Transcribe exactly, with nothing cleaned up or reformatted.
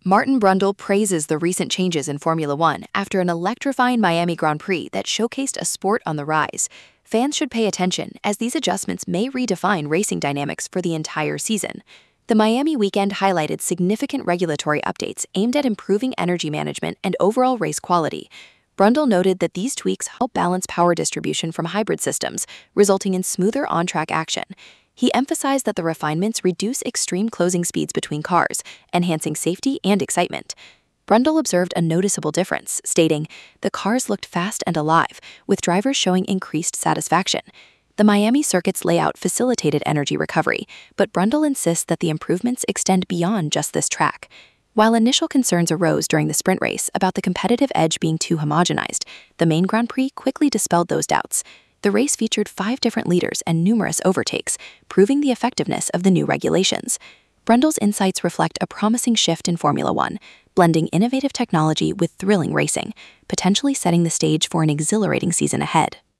Martin Brundle praises the recent changes in Formula One after an electrifying Miami Grand Prix that showcased a sport on the rise. Fans should pay attention, as these adjustments may redefine racing dynamics for the entire season. The Miami weekend highlighted significant regulatory updates aimed at improving energy management and overall race quality. Brundle noted that these tweaks help balance power distribution from hybrid systems, resulting in smoother on-track action. He emphasized that the refinements reduce extreme closing speeds between cars, enhancing safety and excitement. Brundle observed a noticeable difference, stating, "The cars looked fast and alive, with drivers showing increased satisfaction." The Miami circuit's layout facilitated energy recovery, but Brundle insists that the improvements extend beyond just this track. While initial concerns arose during the sprint race about the competitive edge being too homogenized, the main Grand Prix quickly dispelled those doubts. The race featured five different leaders and numerous overtakes, proving the effectiveness of the new regulations. Brundle's insights reflect a promising shift in Formula One, blending innovative technology with thrilling racing, potentially setting the stage for an exhilarating season ahead.